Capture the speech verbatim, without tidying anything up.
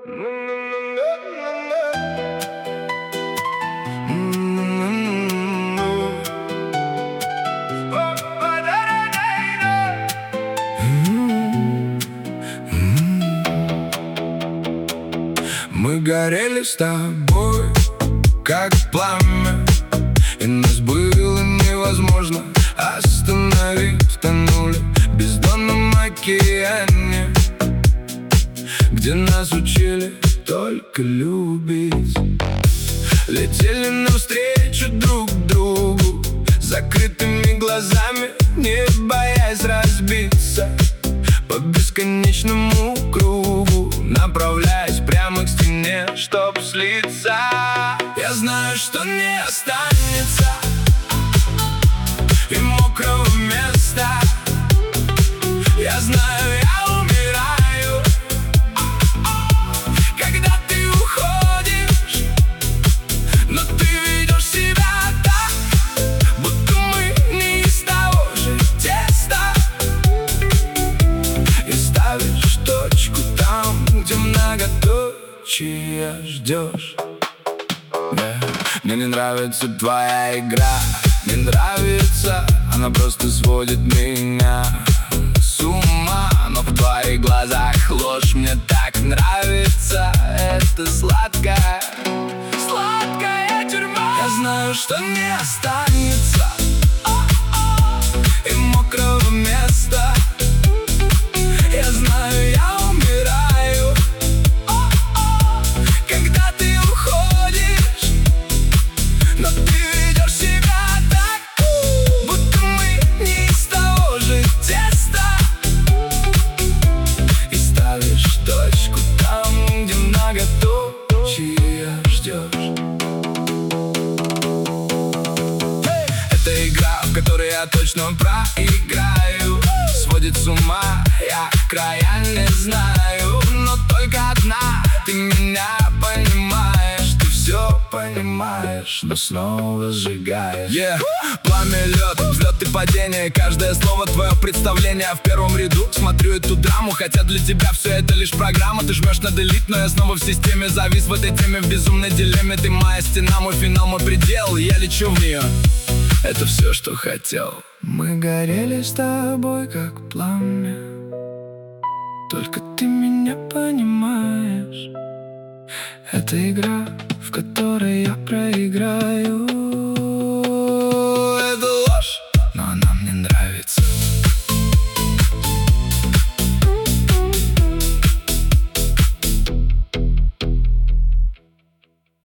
Мы горели с тобой, как пламя, и нас было невозможно остановить. Тонули в бездонном океане, где нас учили только любить. Летели навстречу друг другу закрытыми глазами, не боясь разбиться по бесконечному кругу, направляясь прямо к стене, чтоб слиться. Я знаю, что не останется и мокрого места. Я знаю, я умираю, когда ты уходишь, но ты ведешь себя так, будто мы не из того же теста. И ставишь точку там, где многоточие ждешь. Yeah. Мне не нравится твоя игра, не нравится, она просто сводит меня с ума. Но в твоих глазах ложь, мне так нравится. Это сладкая, сладкая тюрьма. Я знаю, что не останется и мокрого места. Я знаю, я умираю, когда ты уходишь, но ты ведешь себя так, будто мы не из того же теста. И ставишь точку там, где многоточие ждешь. Это игра, в которой я точно проиграю. Сводит с ума, я края не знаю, но только одна, ты меня понимаешь. Ты все понимаешь, но снова сжигаешь. Yeah. Пламя, лед, взлет и падение, каждое слово твое представление. В первом ряду смотрю эту драму, хотя для тебя все это лишь программа. Ты жмешь на делит, но я снова в системе, завис в этой теме, в безумной дилемме. Ты моя стена, мой финал, мой предел, я лечу в нее. Это все, что хотел. Мы горели с тобой, как пламя, только ты меня понимаешь. Это игра, в которой я проиграю.